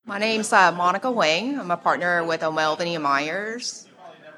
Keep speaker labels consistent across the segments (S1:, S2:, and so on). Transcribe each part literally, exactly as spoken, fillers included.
S1: My name's uh, Monica Wang. I'm a partner with O'Melveny and Myers.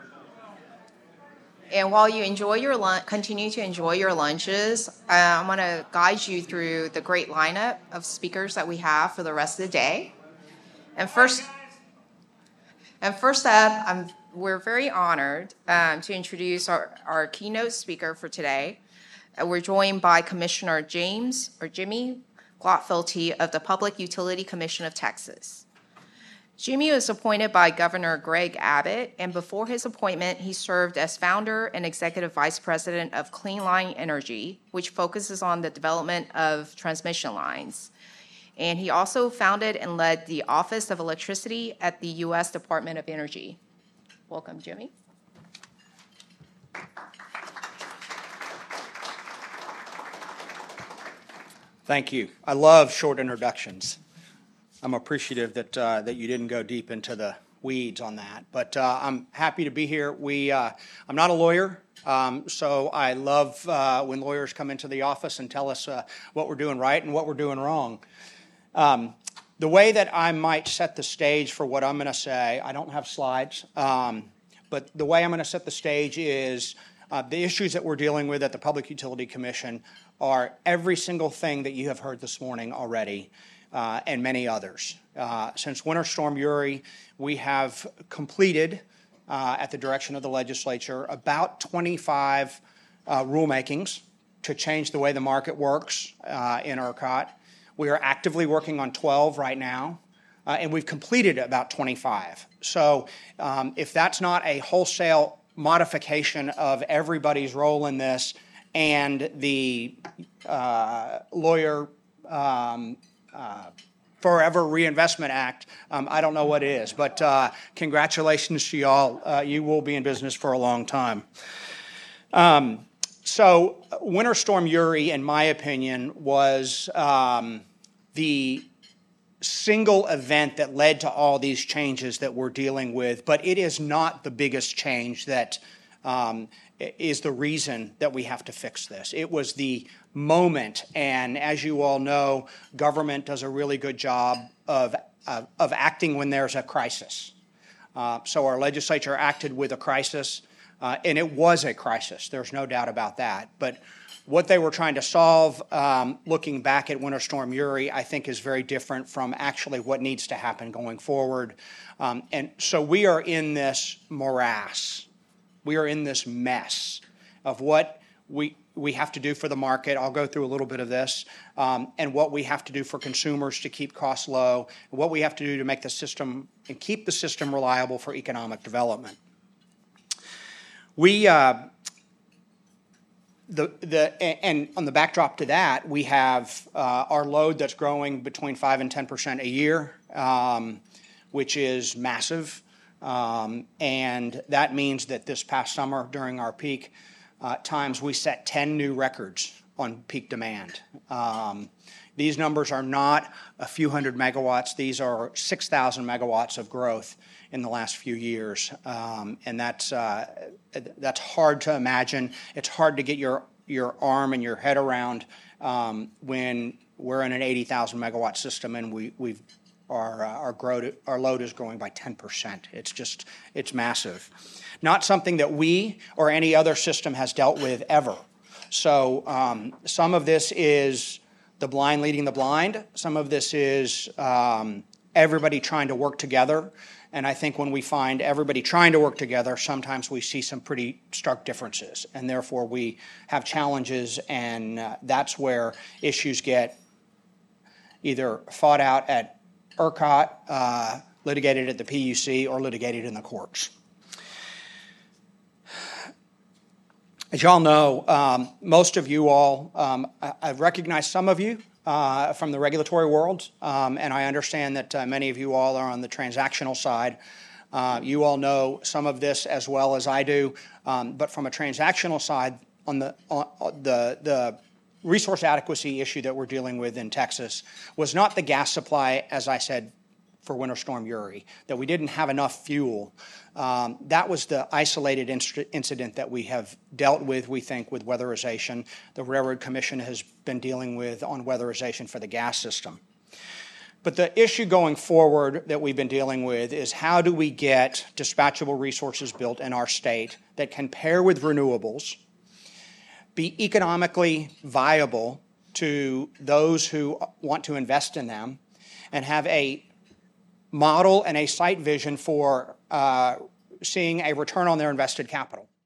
S1: And while you enjoy your lunch, continue to enjoy your lunches, uh, I'm going to guide you through the great lineup of speakers that we have for the rest of the day. And first, and first up, I'm, we're very honored um, to introduce our, our keynote speaker for today. Uh, we're joined by Commissioner James or Jimmy Glotfelty of the Public Utility Commission of Texas. Jimmy was appointed by Governor Greg Abbott, and before his appointment, he served as founder and executive vice president of Clean Line Energy, which focuses on the development of transmission lines. And he also founded and led the Office of Electricity at the U S Department of Energy. Welcome, Jimmy.
S2: Thank you. I love short introductions. I'm appreciative that uh, that you didn't go deep into the weeds on that, but uh, I'm happy to be here. We, uh, I'm not a lawyer, um, so I love uh, when lawyers come into the office and tell us uh, what we're doing right and what we're doing wrong. Um, the way that I might set the stage for what I'm going to say, I don't have slides, um, but the way I'm going to set the stage is uh, the issues that we're dealing with at the Public Utility Commission are every single thing that you have heard this morning already. Uh, and many others. Uh, since Winter Storm Uri, we have completed, uh, at the direction of the legislature, about twenty-five uh, rulemakings to change the way the market works uh, in ERCOT. We are actively working on twelve right now, uh, and we've completed about twenty-five. So um, if that's not a wholesale modification of everybody's role in this and the uh, lawyer um, Uh, Forever Reinvestment Act, um, I don't know what it is, but uh, congratulations to y'all. Uh, you will be in business for a long time. Um, so Winter Storm Uri, in my opinion, was um, the single event that led to all these changes that we're dealing with, but it is not the biggest change that um, is the reason that we have to fix this. It was the moment, and as you all know, government does a really good job of, uh, of acting when there's a crisis. Uh, so our legislature acted with a crisis, uh, and it was a crisis. There's no doubt about that. But what they were trying to solve, um, looking back at Winter Storm Uri, I think is very different from actually what needs to happen going forward. Um, and so we are in this morass. We are in this mess of what we we have to do for the market. I'll go through a little bit of this, um, and what we have to do for consumers to keep costs low, and what we have to do to make the system and keep the system reliable for economic development. We uh, the the and on the backdrop to that, we have uh, our load that's growing between five and ten percent a year, um, which is massive. Um, and that means that this past summer during our peak uh, times, we set ten new records on peak demand. Um, these numbers are not a few hundred megawatts. These are six thousand megawatts of growth in the last few years. Um, and that's, uh, that's hard to imagine. It's hard to get your, your arm and your head around um, when we're in an eighty thousand megawatt system and we, we've Our, uh, our, growth, our load is growing by ten percent. It's just, it's massive. Not something that we or any other system has dealt with ever. So um, some of this is the blind leading the blind. Some of this is um, everybody trying to work together. And I think when we find everybody trying to work together, sometimes we see some pretty stark differences. And therefore we have challenges, and uh, that's where issues get either fought out at ERCOT, uh, litigated at the P U C, or litigated in the courts. As y'all know, um, most of you all, um, I, I've recognized some of you uh, from the regulatory world, um, and I understand that uh, many of you all are on the transactional side. Uh, you all know some of this as well as I do, um, but from a transactional side, on the on the the resource adequacy issue that we're dealing with in Texas was not the gas supply, as I said, for Winter Storm Uri, that we didn't have enough fuel. Um, that was the isolated inc- incident that we have dealt with, we think, with weatherization. The Railroad Commission has been dealing with on weatherization for the gas system. But the issue going forward that we've been dealing with is how do we get dispatchable resources built in our state that can pair with renewables, be economically viable to those who want to invest in them, and have a model and a site vision for uh, seeing a return on their invested capital.